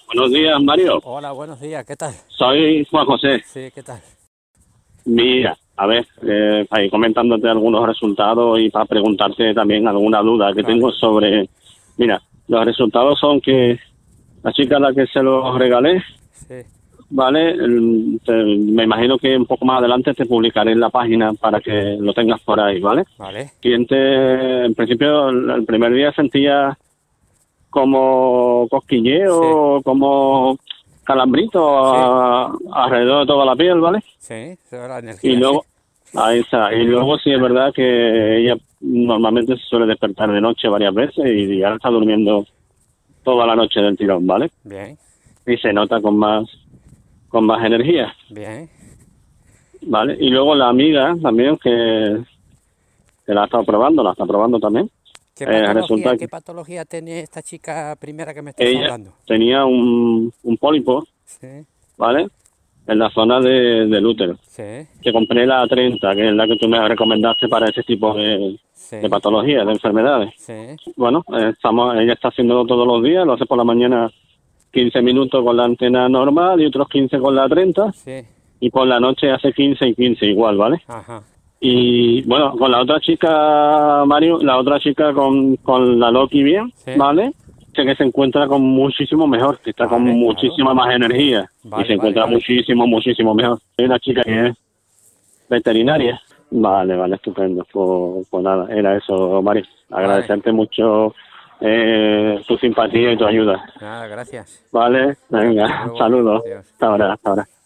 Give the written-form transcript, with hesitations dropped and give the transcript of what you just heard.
Buenos días, Mario. Hola, buenos días, ¿qué tal? Soy Juan José. Sí, ¿qué tal? Mira, a ver, para ir comentándote algunos resultados y para preguntarte también alguna duda que Vale, tengo sobre... Mira, los resultados son que la chica a la que se los regalé, sí, ¿vale? Me imagino que un poco más adelante te publicaré en la página para que lo tengas por ahí, ¿vale? vale, En principio, el primer día sentía como sí, cosquilleo, como calambrito sí, alrededor de toda la piel, ¿vale? sí, eso es la Y energía, sí. luego, ahí está, y luego sí es verdad que ella normalmente se suele despertar de noche varias veces y ahora está durmiendo toda la noche del tirón, ¿vale? Bien, Y se nota con más energía, bien. ¿vale? Y luego la amiga también que la está probando también. Resulta Qué que patología tiene esta chica primera que me estás ella hablando? tenía un pólipo, Sí, ¿vale? En la zona del útero. sí, Que compré la 30, que es la que tú me recomendaste para ese tipo de sí, patologías, de enfermedades. sí, Bueno, ella está haciéndolo todos los días, lo hace por la mañana 15 minutos con la antena normal y otros 15 con la 30 sí, y por la noche hace 15 y 15 igual, ¿vale? ajá, Y bueno, con la otra chica, Mario, la otra chica con la Loki bien, sí, ¿vale? Sé que se encuentra con muchísimo mejor, que está con vale, claro, muchísima más energía y se vale, vale, encuentra vale. muchísimo mejor. Hay una chica que es veterinaria. Vale, vale, estupendo. Pues nada, era eso, Mario. Vale, Agradecerte mucho tu simpatía y tu ayuda. nada, gracias. Vale, Hasta venga, luego, saludos. adiós. Hasta ahora, hasta ahora.